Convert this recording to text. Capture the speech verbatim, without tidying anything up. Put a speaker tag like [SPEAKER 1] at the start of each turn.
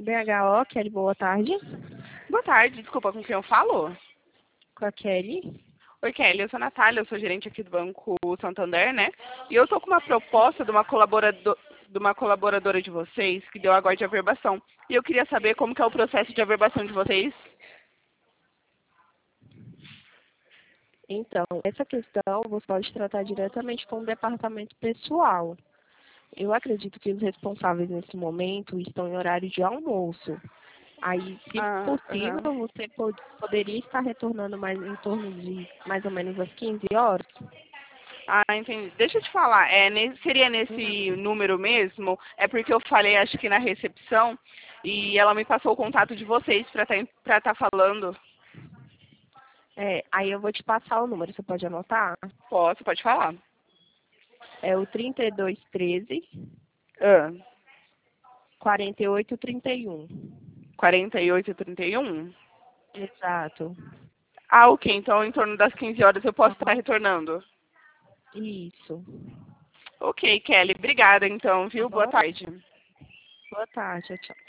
[SPEAKER 1] B H O, Kelly, boa tarde.
[SPEAKER 2] Boa tarde, desculpa, com quem eu falo?
[SPEAKER 1] Com a Kelly.
[SPEAKER 2] Oi, Kelly, eu sou a Natália, eu sou gerente aqui do Banco Santander, né? E eu tô com uma proposta de uma, colaborado... de uma colaboradora de vocês que deu agora de averbação. E eu queria saber como que é o processo de averbação de vocês.
[SPEAKER 1] Então, essa questão você pode tratar diretamente com o departamento pessoal. Eu acredito que os responsáveis nesse momento estão em horário de almoço. Aí, se
[SPEAKER 2] Ah,
[SPEAKER 1] possível,
[SPEAKER 2] aham.
[SPEAKER 1] você pod- poderia estar retornando mais em torno de mais ou menos às quinze horas?
[SPEAKER 2] Ah, entendi. Deixa eu te falar, é, ne- seria
[SPEAKER 1] Uhum.
[SPEAKER 2] nesse número mesmo? É porque eu falei, acho que na recepção, e ela me passou o contato de vocês para estar para estar falando.
[SPEAKER 1] É, aí eu vou te passar o número, você pode anotar?
[SPEAKER 2] Posso, pode falar.
[SPEAKER 1] É o trinta e dois treze,
[SPEAKER 2] Ah,
[SPEAKER 1] quarenta e oito trinta e um.
[SPEAKER 2] quarenta e oito e trinta e um?
[SPEAKER 1] Exato.
[SPEAKER 2] Ah, ok. Então, em torno das quinze horas eu posso estar
[SPEAKER 1] Aham.
[SPEAKER 2] retornando.
[SPEAKER 1] Isso.
[SPEAKER 2] Ok, Kelly. Obrigada, então,
[SPEAKER 1] Tá
[SPEAKER 2] viu? Boa
[SPEAKER 1] bom?
[SPEAKER 2] tarde.
[SPEAKER 1] Boa tarde, tchau.